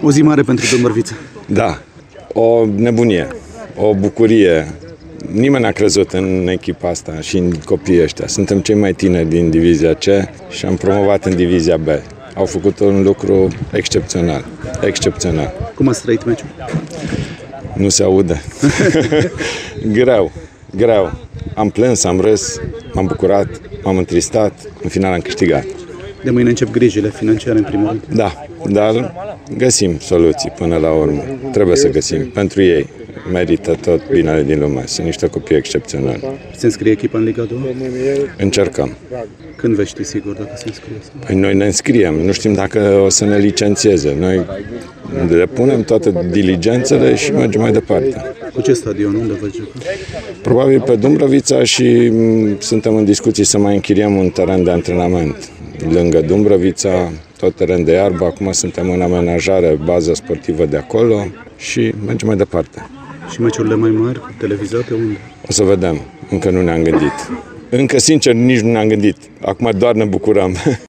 O zi mare pentru Dâmbovița. Da, o nebunie, o bucurie. Nimeni n-a crezut în echipa asta și în copiii ăștia. Suntem cei mai tineri din divizia C și am promovat în divizia B. Au făcut un lucru excepțional, excepțional. Cum ați trăit meciul? Nu se aude. Greu. Am plâns, am râs, m-am bucurat, m-am întristat, în final am câștigat. De mâine încep grijile financiare în primul rând. Da, dar găsim soluții până la urmă. Trebuie să găsim. Pentru ei merită tot binele din lume. Sunt niște copii excepționali. Se înscrie echipa în Liga 2? Încercăm. Când veți ști sigur dacă se înscrie? Păi noi ne înscriem. Nu știm dacă o să ne licențieze. Noi depunem toate diligențele și mergem mai departe. Cu ce stadion? Unde vă juca? Probabil pe Dâmbovița și suntem în discuții să mai închiriem un teren de antrenament. Lângă Dâmbovița, tot teren de iarbă. Acum suntem în amenajare, bază sportivă de acolo și mergem mai departe. Și meciurile mai mari, televizate, unde? O să vedem. Încă nu ne-am gândit. Încă, sincer, nici nu ne-am gândit. Acum doar ne bucurăm.